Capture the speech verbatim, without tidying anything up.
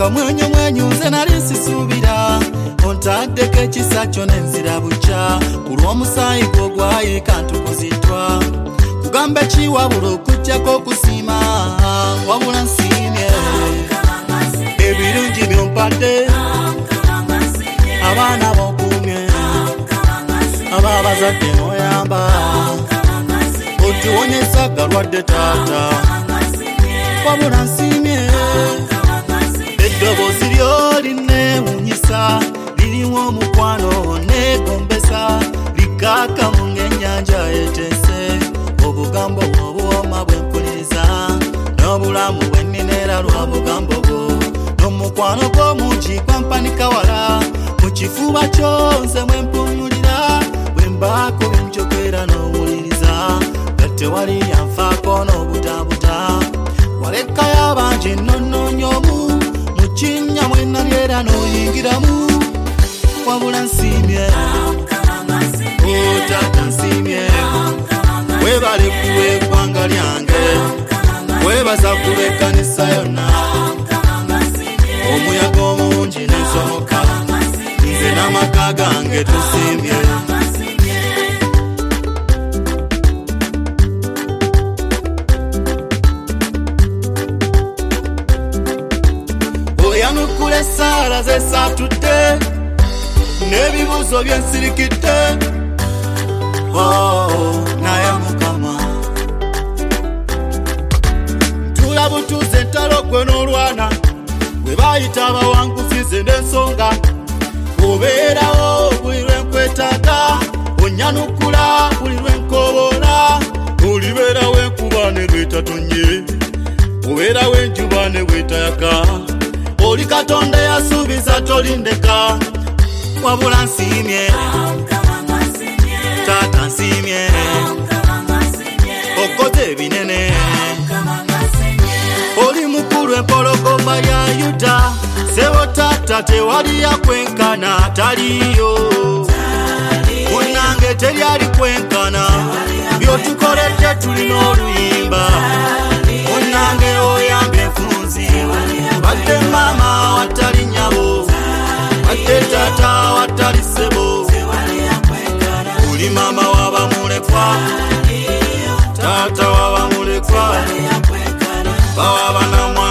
Ava mwenye mwenye nze nali nsisuubira ontaddeko ekisa kyo nenzira bukya kulwa omusaayi gwo gwayika ntukuzitwa kugambe ki wabula okujjako okusiima wabula nsiimye ebirungi byompadde abaana bokumye ababazadde noyamba otuwonyesa galwadde taata wabula nsiimye eddoboozi lyo linnewuunyisa lirimu omukwano negombesa likakamu ng'ennyanja eteese obugambo bwo obuwooma bwempuliriza n'obulamu bwenninera lwa bugambo bwo n'omukwano gw'omungi kwampanika wala mu kifuba kyo nze mwempummulira bwe mbaako byenjogera n'owuliriza nga tewali yanfaako n'obutabuta walekayo abangi nnonnoonya omu mu kinnya mwenalyera n'oyingiramu wabula nsiimye taata nsiimye webale kuwa eggwanga lyange webaza kuba ekkanisa yonna omuyaga omungi n'ensomoka nze n'amaka gange tusiimye oyanukula essaala zesatudde n'ebibuuzo byensirikidde naye mukama ntula butuuze entalo gwe n'olwana bwe baayita abawanguzize n'ensonga obeerawo buli lwenkwetaaga onyanukula buli lwenkoboola olibeerawo enkuba ne bwetatonye obeerawo enjuba ne bwetayaka oli katonda yasuubiza tolindeka wabula nsiimye taata nsiimye okoze ebinene oli mukulu empologoma ya yuda sebo taata tewali yakwenkana taliyo munange teryali kwenkana byotukoledde tulina oluyimba munange oyambye enfunzi badde mama watali nyabo badde taata watali sebo uli mama wabamulekwa taata wabamulekwa bawabana